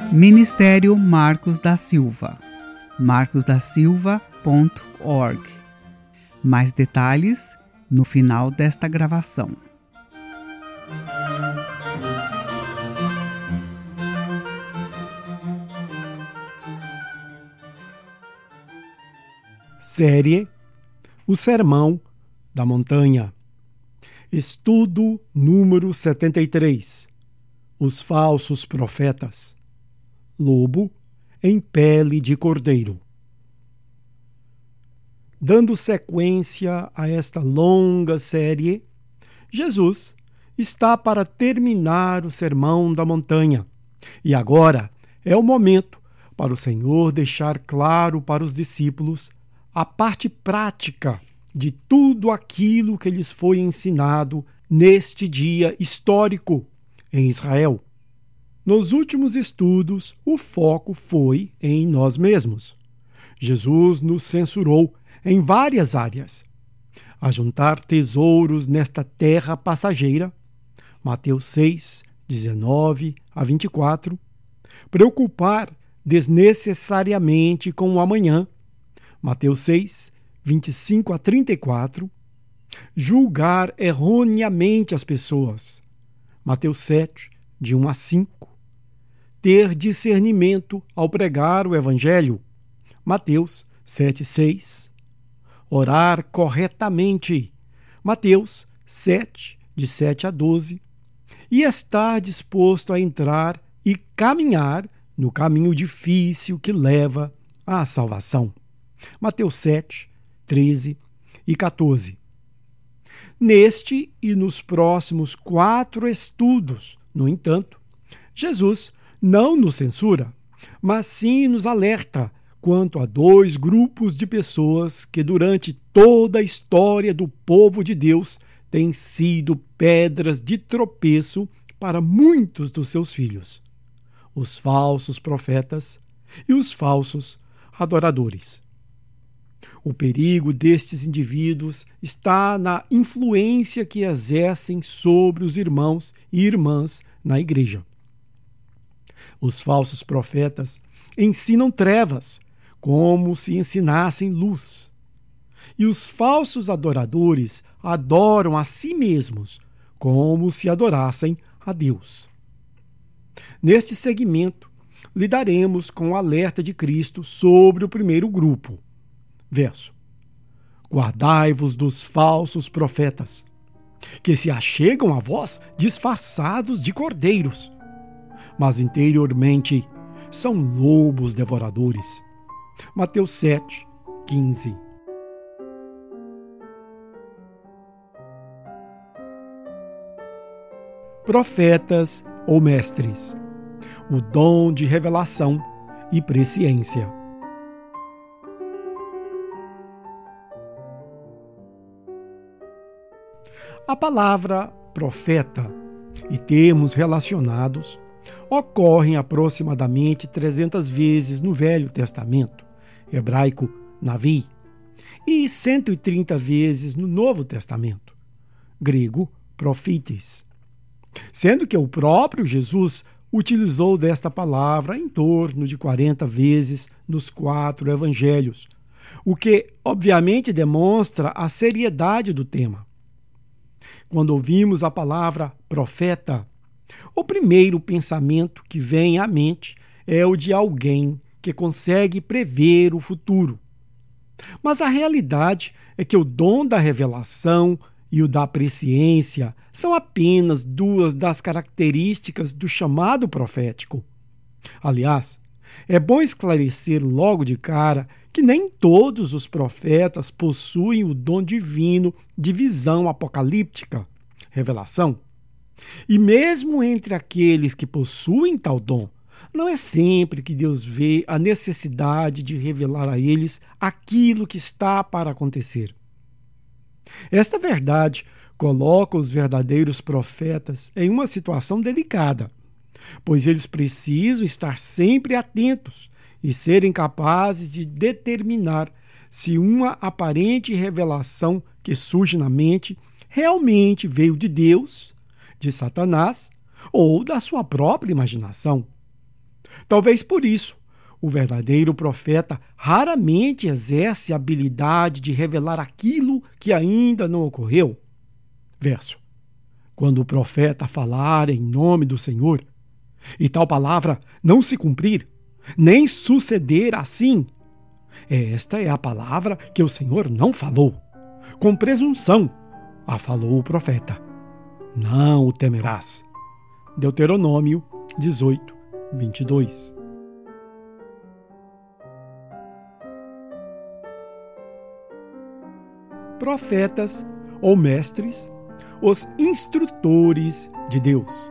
Ministério Marcos da Silva, marcosdasilva.org. Mais detalhes no final desta gravação. Série O Sermão da Montanha. Estudo número 73. Os falsos profetas. Lobo em pele de cordeiro. Dando sequência a esta longa série, Jesus está para terminar o Sermão da Montanha. E agora é o momento para o Senhor deixar claro para os discípulos a parte prática de tudo aquilo que lhes foi ensinado neste dia histórico em Israel. Nos últimos estudos, o foco foi em nós mesmos. Jesus nos censurou em várias áreas. Ajuntar tesouros nesta terra passageira, Mateus 6, 19 a 24. Preocupar desnecessariamente com o amanhã, Mateus 6, 25 a 34. Julgar erroneamente as pessoas, Mateus 7, de 1 a 5. Ter discernimento ao pregar o Evangelho, Mateus 7, 6. Orar corretamente, Mateus 7, de 7 a 12. E estar disposto a entrar e caminhar no caminho difícil que leva à salvação, Mateus 7, 13 e 14. Neste e nos próximos 4 estudos, no entanto, Jesus não nos censura, mas sim nos alerta quanto a 2 grupos de pessoas que durante toda a história do povo de Deus têm sido pedras de tropeço para muitos dos seus filhos: os falsos profetas e os falsos adoradores. O perigo destes indivíduos está na influência que exercem sobre os irmãos e irmãs na igreja. Os falsos profetas ensinam trevas como se ensinassem luz. E os falsos adoradores adoram a si mesmos como se adorassem a Deus. Neste segmento, lidaremos com o alerta de Cristo sobre o primeiro grupo. Verso: guardai-vos dos falsos profetas, que se achegam a vós disfarçados de cordeiros, mas interiormente são lobos devoradores. Mateus 7, 15. Profetas ou mestres. O dom de revelação e presciência. A palavra profeta e termos relacionados ocorrem aproximadamente 300 vezes no Velho Testamento, hebraico Navi, e 130 vezes no Novo Testamento, grego prophetes, sendo que o próprio Jesus utilizou desta palavra em torno de 40 vezes nos 4 evangelhos, o que obviamente demonstra a seriedade do tema. Quando ouvimos a palavra profeta, o primeiro pensamento que vem à mente é o de alguém que consegue prever o futuro. Mas a realidade é que o dom da revelação e o da presciência são apenas 2 das características do chamado profético. Aliás, é bom esclarecer logo de cara que nem todos os profetas possuem o dom divino de visão apocalíptica, revelação. E mesmo entre aqueles que possuem tal dom, não é sempre que Deus vê a necessidade de revelar a eles aquilo que está para acontecer. Esta verdade coloca os verdadeiros profetas em uma situação delicada, pois eles precisam estar sempre atentos e serem capazes de determinar se uma aparente revelação que surge na mente realmente veio de Deus, de Satanás ou da sua própria imaginação. Talvez por isso, o verdadeiro profeta raramente exerce a habilidade de revelar aquilo que ainda não ocorreu. Verso: quando o profeta falar em nome do Senhor, e tal palavra não se cumprir, nem suceder assim, esta é a palavra que o Senhor não falou. Com presunção a falou o profeta. Não o temerás. Deuteronômio 18, 22. Profetas ou mestres, os instrutores de Deus.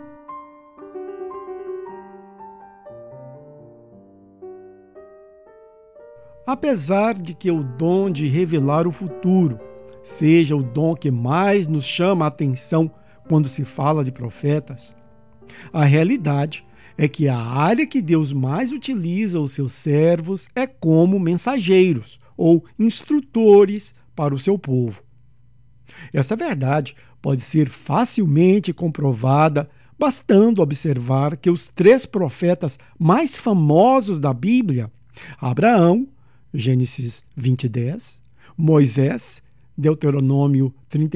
Apesar de que o dom de revelar o futuro seja o dom que mais nos chama a atenção quando se fala de profetas, a realidade é que a área que Deus mais utiliza os seus servos é como mensageiros ou instrutores para o seu povo. Essa verdade pode ser facilmente comprovada bastando observar que os 3 profetas mais famosos da Bíblia, Abraão, Gênesis 20:10, Moisés, Deuteronômio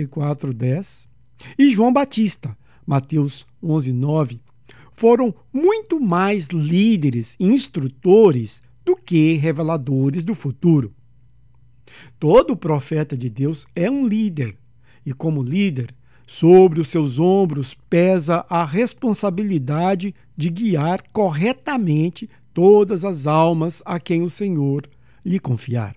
34:10 e João Batista, Mateus 11:9, foram muito mais líderes e instrutores do que reveladores do futuro. Todo profeta de Deus é um líder, e como líder, sobre os seus ombros pesa a responsabilidade de guiar corretamente todas as almas a quem o Senhor lhe confiar.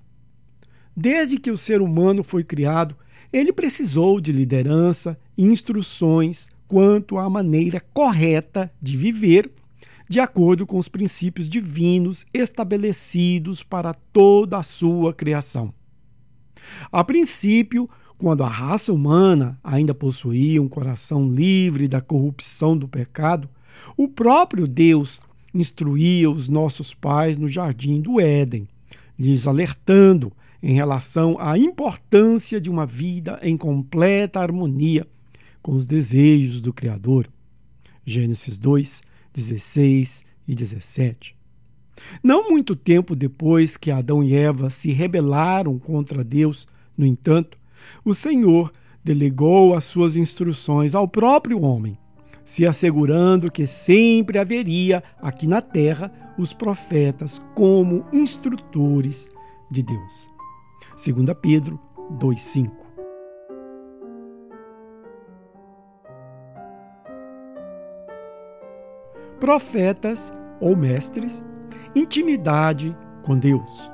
Desde que o ser humano foi criado, ele precisou de liderança e instruções quanto à maneira correta de viver, de acordo com os princípios divinos estabelecidos para toda a sua criação. A princípio, quando a raça humana ainda possuía um coração livre da corrupção do pecado, o próprio Deus instruía os nossos pais no jardim do Éden, lhes alertando em relação à importância de uma vida em completa harmonia com os desejos do Criador. Gênesis 2, 16 e 17. Não muito tempo depois que Adão e Eva se rebelaram contra Deus, no entanto, o Senhor delegou as suas instruções ao próprio homem, se assegurando que sempre haveria aqui na terra os profetas como instrutores de Deus. 2 Pedro 2,5. Profetas ou mestres, intimidade com Deus.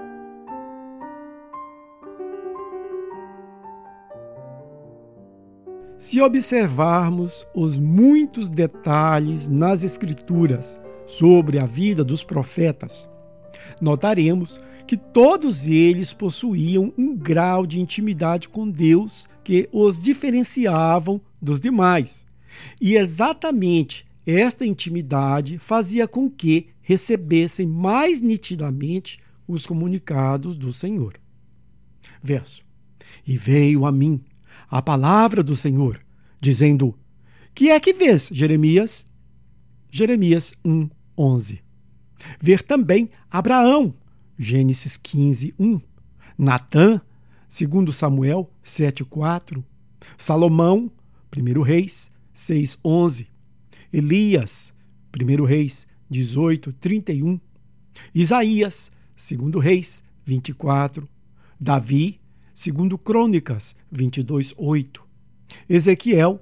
Se observarmos os muitos detalhes nas Escrituras sobre a vida dos profetas, notaremos que todos eles possuíam um grau de intimidade com Deus que os diferenciavam dos demais. E exatamente esta intimidade fazia com que recebessem mais nitidamente os comunicados do Senhor. Verso: E veio a mim a palavra do Senhor, dizendo: Que é que vês, Jeremias? Jeremias 1:11. Ver também Abraão, Gênesis 15:1. Natã, 2 Samuel 7:4. Salomão, 1 Reis 6:11. Elias, 1 Reis 18:31. Isaías, 2 Reis 24. Davi, 2 Crônicas 22:8. Ezequiel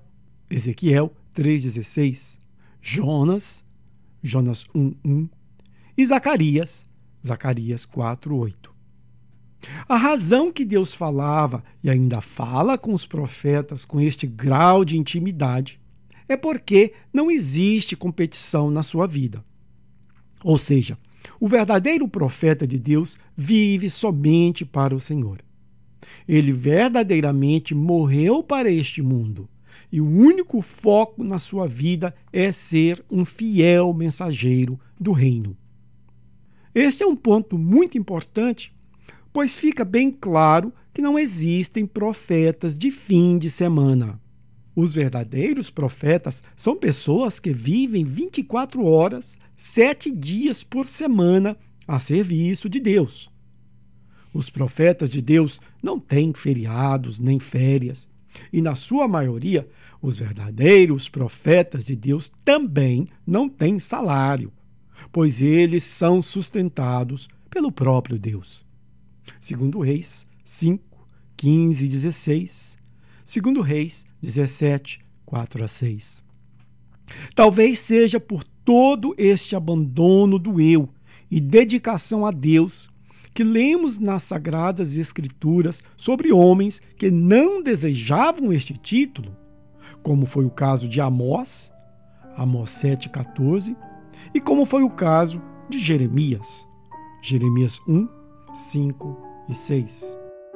3:16. Jonas 1:1. E Zacarias 4:8. A razão que Deus falava e ainda fala com os profetas com este grau de intimidade é porque não existe competição na sua vida. Ou seja, o verdadeiro profeta de Deus vive somente para o Senhor. Ele verdadeiramente morreu para este mundo e o único foco na sua vida é ser um fiel mensageiro do reino. Este é um ponto muito importante, pois fica bem claro que não existem profetas de fim de semana. Os verdadeiros profetas são pessoas que vivem 24 horas, 7 dias por semana a serviço de Deus. Os profetas de Deus não têm feriados nem férias. E, na sua maioria, os verdadeiros profetas de Deus também não têm salário, pois eles são sustentados pelo próprio Deus. 2 Reis 5, 15 e 16. 2 Reis 17, 4 a 6. Talvez seja por todo este abandono do eu e dedicação a Deus que lemos nas Sagradas Escrituras sobre homens que não desejavam este título, como foi o caso de Amós, Amós 7,14, e como foi o caso de Jeremias, Jeremias 1, 5 e 6.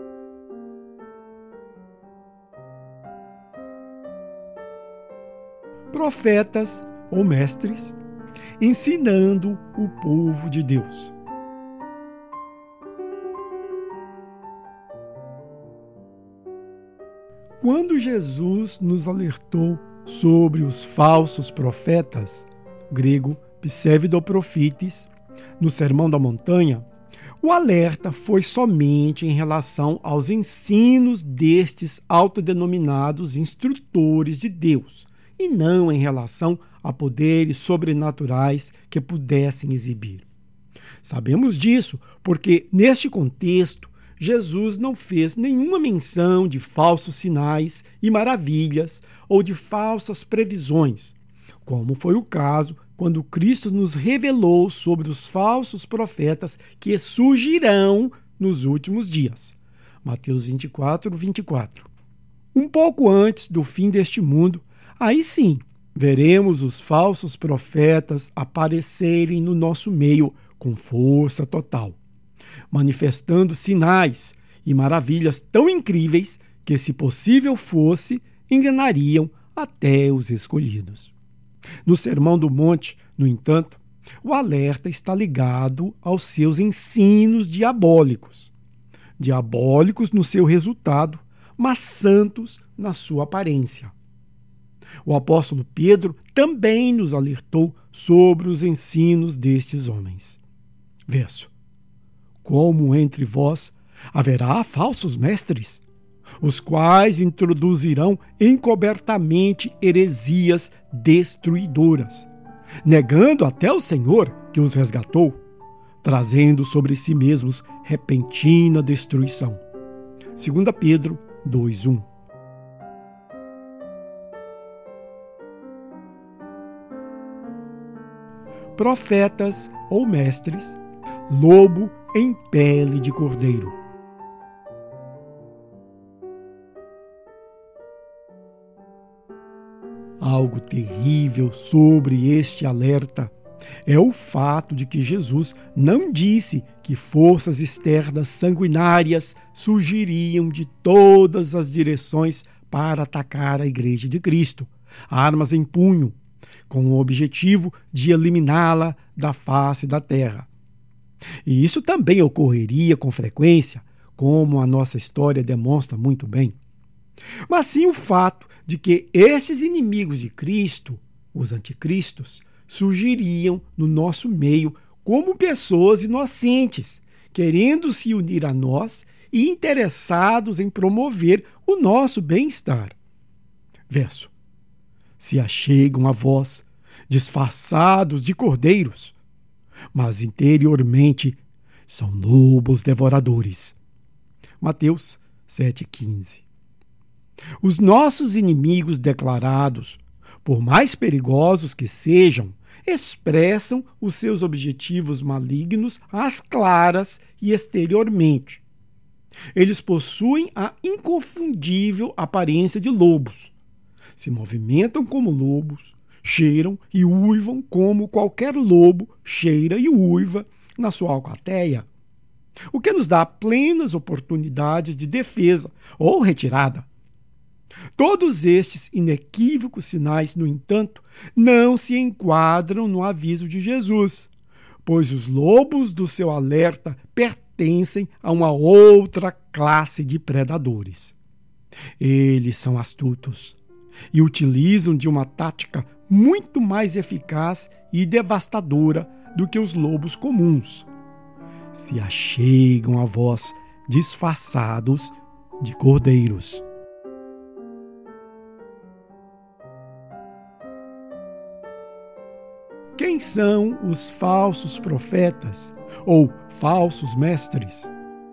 Profetas ou mestres ensinando o povo de Deus. Quando Jesus nos alertou sobre os falsos profetas, grego pseudoprofites, no Sermão da Montanha, o alerta foi somente em relação aos ensinos destes autodenominados instrutores de Deus, e não em relação a poderes sobrenaturais que pudessem exibir. Sabemos disso porque, neste contexto, Jesus não fez nenhuma menção de falsos sinais e maravilhas ou de falsas previsões, como foi o caso quando Cristo nos revelou sobre os falsos profetas que surgirão nos últimos dias. Mateus 24, 24. Um pouco antes do fim deste mundo, aí sim, veremos os falsos profetas aparecerem no nosso meio com força total, manifestando sinais e maravilhas tão incríveis que, se possível fosse, enganariam até os escolhidos. No Sermão do Monte, no entanto, o alerta está ligado aos seus ensinos diabólicos. Diabólicos no seu resultado, mas santos na sua aparência. O apóstolo Pedro também nos alertou sobre os ensinos destes homens. Verso: como entre vós haverá falsos mestres, os quais introduzirão encobertamente heresias destruidoras, negando até o Senhor que os resgatou, trazendo sobre si mesmos repentina destruição. 2 Pedro 2:1. Profetas ou mestres, lobo em pele de cordeiro. Algo terrível sobre este alerta é o fato de que Jesus não disse que forças externas sanguinárias surgiriam de todas as direções para atacar a Igreja de Cristo, armas em punho, com o objetivo de eliminá-la da face da terra. E isso também ocorreria com frequência, como a nossa história demonstra muito bem. Mas sim o fato de que esses inimigos de Cristo, os anticristos, surgiriam no nosso meio como pessoas inocentes, querendo se unir a nós e interessados em promover o nosso bem-estar. Verso: se achegam a vós, disfarçados de cordeiros, mas interiormente são lobos devoradores. Mateus 7,15. Os nossos inimigos declarados, por mais perigosos que sejam, expressam os seus objetivos malignos às claras e exteriormente. Eles possuem a inconfundível aparência de lobos. Se movimentam como lobos, cheiram e uivam como qualquer lobo cheira e uiva na sua alcateia, o que nos dá plenas oportunidades de defesa ou retirada. Todos estes inequívocos sinais, no entanto, não se enquadram no aviso de Jesus, pois os lobos do seu alerta pertencem a uma outra classe de predadores. Eles são astutos, e utilizam de uma tática muito mais eficaz e devastadora do que os lobos comuns. Se achegam a vós disfarçados de cordeiros. Quem são os falsos profetas ou falsos mestres?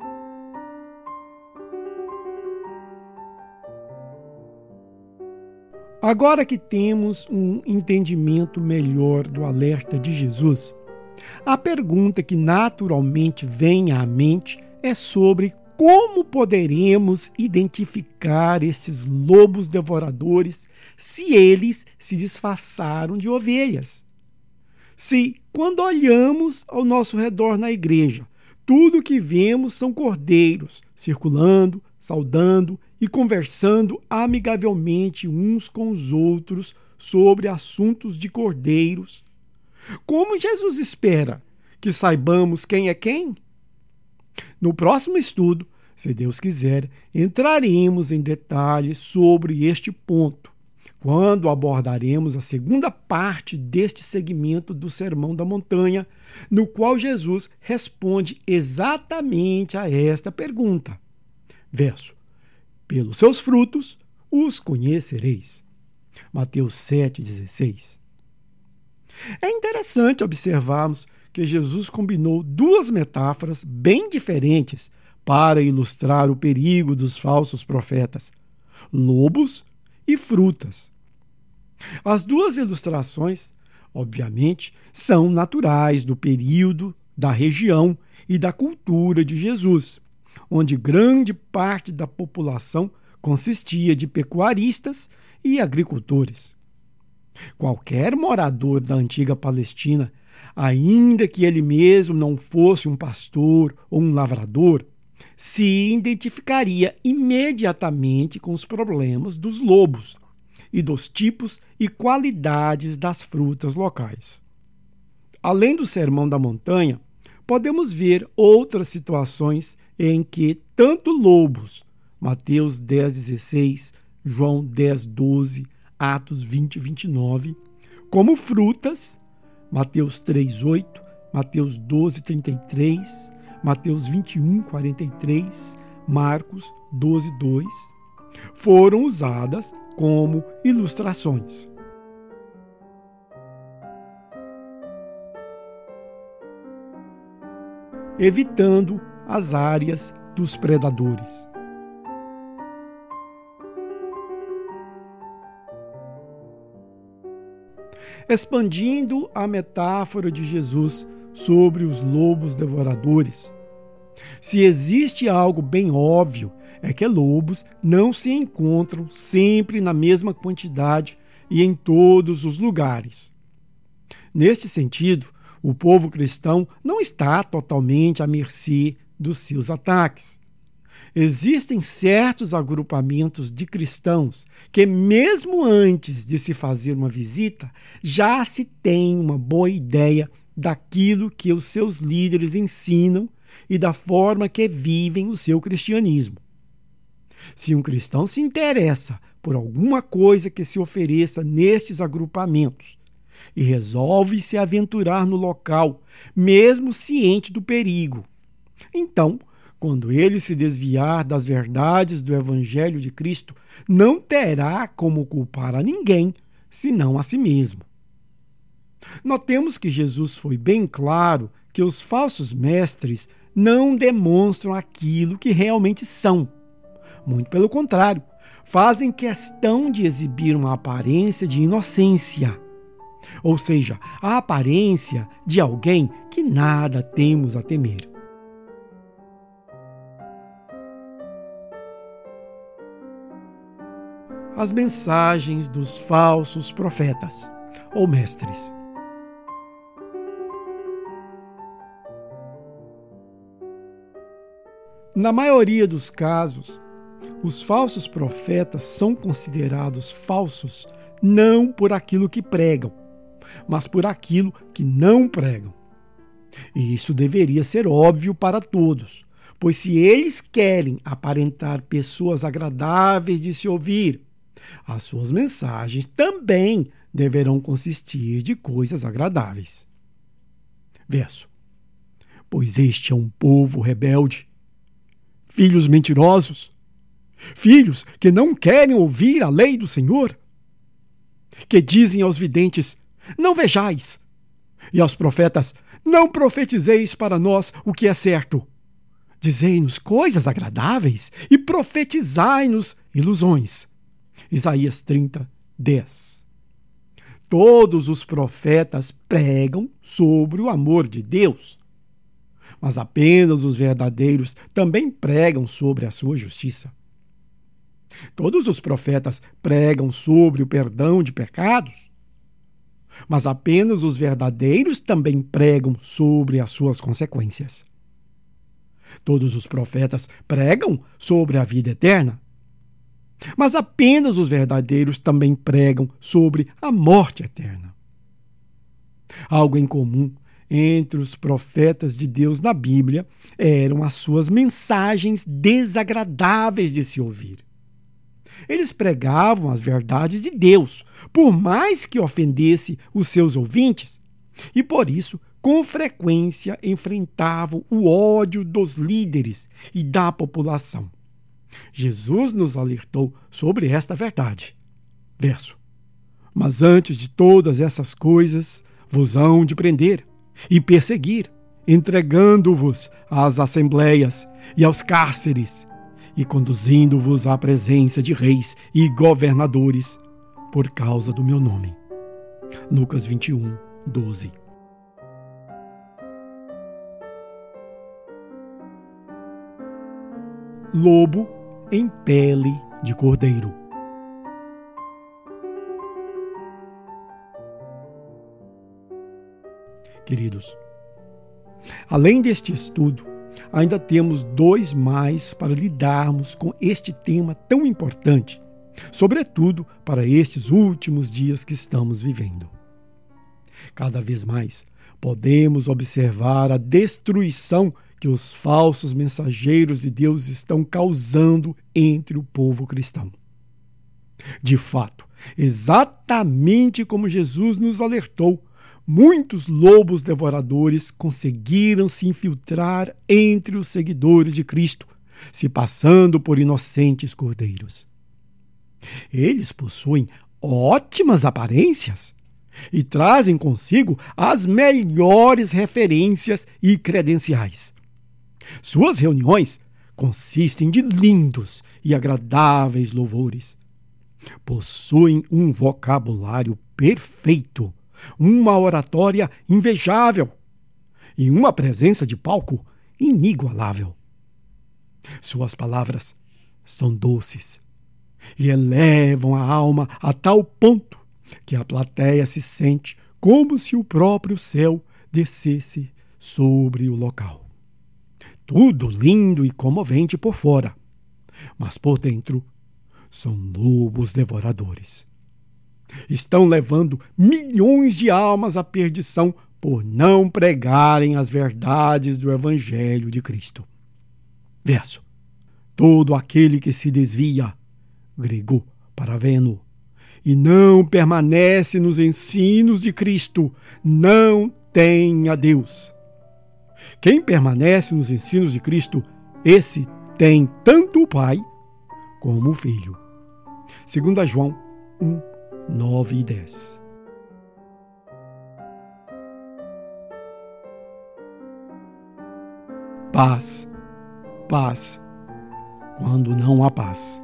Agora que temos um entendimento melhor do alerta de Jesus, a pergunta que naturalmente vem à mente é sobre como poderemos identificar estes lobos devoradores se eles se disfarçaram de ovelhas. Se, quando olhamos ao nosso redor na igreja, tudo o que vemos são cordeiros circulando, saudando e conversando amigavelmente uns com os outros sobre assuntos de cordeiros, como Jesus espera que saibamos quem é quem? No próximo estudo, se Deus quiser, entraremos em detalhes sobre este ponto, quando abordaremos a segunda parte deste segmento do Sermão da Montanha, no qual Jesus responde exatamente a esta pergunta. Verso: pelos seus frutos os conhecereis. Mateus 7,16. É interessante observarmos que Jesus combinou duas metáforas bem diferentes para ilustrar o perigo dos falsos profetas: lobos e frutas. As duas ilustrações, obviamente, são naturais do período, da região e da cultura de Jesus, onde grande parte da população consistia de pecuaristas e agricultores. Qualquer morador da antiga Palestina, ainda que ele mesmo não fosse um pastor ou um lavrador, se identificaria imediatamente com os problemas dos lobos e dos tipos e qualidades das frutas locais. Além do Sermão da Montanha, podemos ver outras situações em que tanto lobos, Mateus 10,16, João 10,12, Atos 20:29, como frutas, Mateus 3,8, Mateus 12:33, Mateus 21:43, Marcos 12:2, foram usadas como ilustrações. Evitando as áreas dos predadores. Expandindo a metáfora de Jesus sobre os lobos devoradores, se existe algo bem óbvio, é que lobos não se encontram sempre na mesma quantidade e em todos os lugares. Neste sentido, o povo cristão não está totalmente à mercê dos seus ataques. Existem certos agrupamentos de cristãos que, mesmo antes de se fazer uma visita, já se tem uma boa ideia daquilo que os seus líderes ensinam e da forma que vivem o seu cristianismo. Se um cristão se interessa por alguma coisa que se ofereça nestes agrupamentos e resolve se aventurar no local, mesmo ciente do perigo, então, quando ele se desviar das verdades do Evangelho de Cristo, não terá como culpar a ninguém, senão a si mesmo. Notemos que Jesus foi bem claro que os falsos mestres não demonstram aquilo que realmente são. Muito pelo contrário, fazem questão de exibir uma aparência de inocência, ou seja, a aparência de alguém que nada temos a temer. As mensagens dos falsos profetas ou mestres. Na maioria dos casos, os falsos profetas são considerados falsos não por aquilo que pregam, mas por aquilo que não pregam. E isso deveria ser óbvio para todos, pois se eles querem aparentar pessoas agradáveis de se ouvir, as suas mensagens também deverão consistir de coisas agradáveis. Verso: pois este é um povo rebelde, filhos mentirosos, filhos que não querem ouvir a lei do Senhor, que dizem aos videntes: não vejais, e aos profetas: não profetizeis para nós o que é certo. Dizei-nos coisas agradáveis e profetizai-nos ilusões. Isaías 30, 10. Todos os profetas pregam sobre o amor de Deus, mas apenas os verdadeiros também pregam sobre a sua justiça. Todos os profetas pregam sobre o perdão de pecados, mas apenas os verdadeiros também pregam sobre as suas consequências. Todos os profetas pregam sobre a vida eterna, mas apenas os verdadeiros também pregam sobre a morte eterna. Algo em comum entre os profetas de Deus na Bíblia eram as suas mensagens desagradáveis de se ouvir. Eles pregavam as verdades de Deus, por mais que ofendesse os seus ouvintes, e por isso, com frequência, enfrentavam o ódio dos líderes e da população. Jesus nos alertou sobre esta verdade. Verso: mas antes de todas essas coisas, vos hão de prender e perseguir, entregando-vos às assembleias e aos cárceres, e conduzindo-vos à presença de reis e governadores, por causa do meu nome. Lucas 21, 12. Lobo em pele de cordeiro. Queridos, além deste estudo, ainda temos 2 mais para lidarmos com este tema tão importante, sobretudo para estes últimos dias que estamos vivendo. Cada vez mais podemos observar a destruição que os falsos mensageiros de Deus estão causando entre o povo cristão. De fato, exatamente como Jesus nos alertou, muitos lobos devoradores conseguiram se infiltrar entre os seguidores de Cristo, se passando por inocentes cordeiros. Eles possuem ótimas aparências e trazem consigo as melhores referências e credenciais. Suas reuniões consistem de lindos e agradáveis louvores. Possuem um vocabulário perfeito, uma oratória invejável e uma presença de palco inigualável. Suas palavras são doces e elevam a alma a tal ponto que a plateia se sente como se o próprio céu descesse sobre o local. Tudo lindo e comovente por fora, mas por dentro são lobos devoradores. Estão levando milhões de almas à perdição por não pregarem as verdades do Evangelho de Cristo. Verso: todo aquele que se desvia, grego paraveno, e não permanece nos ensinos de Cristo, não tem a Deus. Quem permanece nos ensinos de Cristo, esse tem tanto o Pai como o Filho. 2 João 1, 9 e 10. Paz, paz, quando não há paz.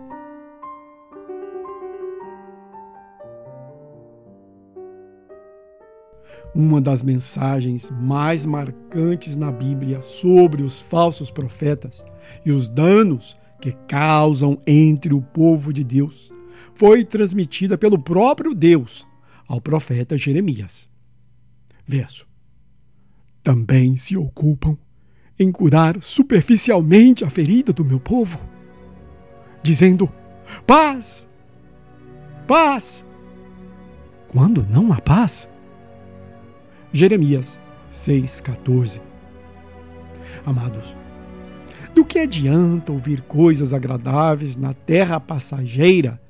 Uma das mensagens mais marcantes na Bíblia sobre os falsos profetas e os danos que causam entre o povo de Deus foi transmitida pelo próprio Deus ao profeta Jeremias. Verso: também se ocupam em curar superficialmente a ferida do meu povo, dizendo: paz, paz, quando não há paz. Jeremias 6,14. Amados, do que adianta ouvir coisas agradáveis na terra passageira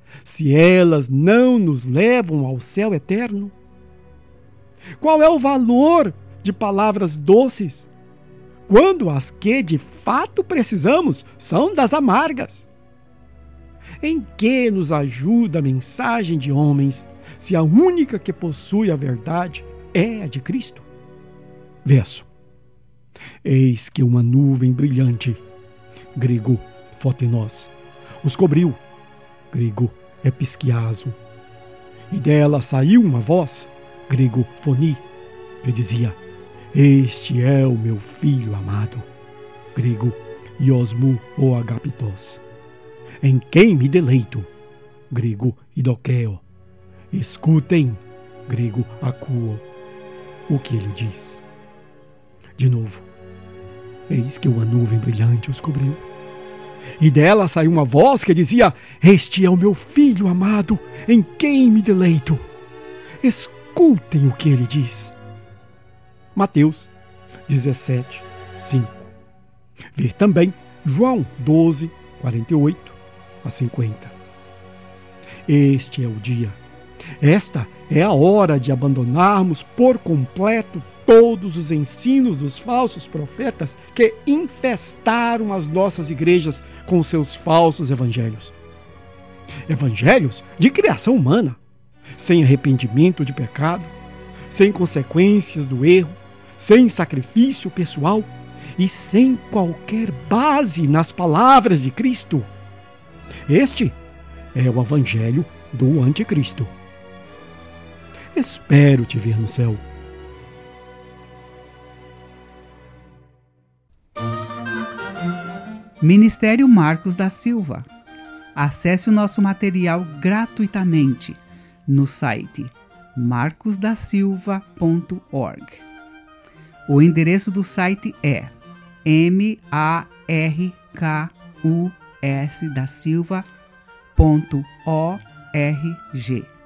se elas não nos levam ao céu eterno? Qual é o valor de palavras doces, quando as que de fato precisamos são das amargas? Em que nos ajuda a mensagem de homens, se a única que possui a verdade é a de Cristo? Verso: eis que uma nuvem brilhante, grego fotenós, os cobriu, grego episquiaso, e dela saiu uma voz, grego foni, que dizia: este é o meu filho amado, grego iosmu ou agapitos, em quem me deleito, grego idokeo. Escutem, grego akuo, o que ele diz. De novo: eis que uma nuvem brilhante os cobriu, e dela saiu uma voz que dizia: este é o meu filho amado, em quem me deleito. Escutem o que ele diz. Mateus 17, 5. Ver também João 12, 48 a 50. Este é o dia. Esta é a hora de abandonarmos por completo todos os ensinos dos falsos profetas que infestaram as nossas igrejas com seus falsos evangelhos. Evangelhos de criação humana, sem arrependimento de pecado, sem consequências do erro, sem sacrifício pessoal e sem qualquer base nas palavras de Cristo. Este é o evangelho do anticristo. Espero te ver no céu. Ministério Marcos da Silva. Acesse o nosso material gratuitamente no site marcosdasilva.org. O endereço do site é markusdasilva.org.